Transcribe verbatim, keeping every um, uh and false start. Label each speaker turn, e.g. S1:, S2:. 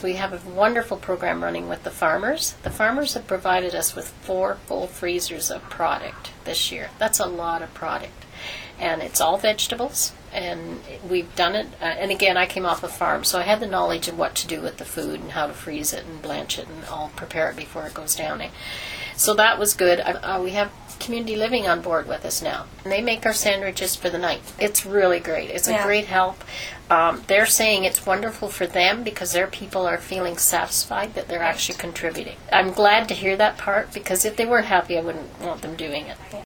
S1: We have a wonderful program running with the farmers. The farmers have provided us with four full freezers of product this year. That's a lot of product. And it's all vegetables, and we've done it. Uh, and again, I came off a farm, so I had the knowledge of what to do with the food and how to freeze it and blanch it and all prepare it before it goes down. So that was good. Uh, we have Community Living on board with us now. And they make our sandwiches for the night. It's really great. It's a
S2: Yeah.
S1: great help. Um, they're saying it's wonderful for them because their people are feeling satisfied that they're actually contributing. I'm glad to hear that part, because if they weren't happy, I wouldn't want them doing it.